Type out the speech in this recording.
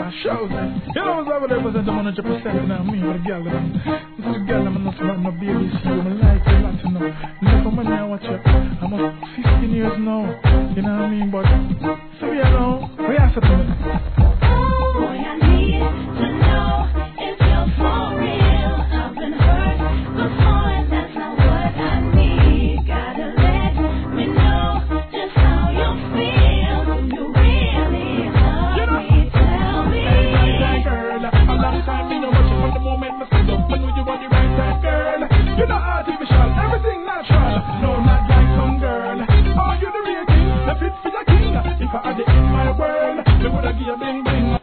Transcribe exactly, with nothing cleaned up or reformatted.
my shows. You know what's up with represent one hundred percent, you know what I mean? But the girl, this is the girl, I'm not about my baby, see you, I like you, lot to know. Never when I watch you, I'm almost fifteen years now, you know what I mean? But, so yeah, no, we are something.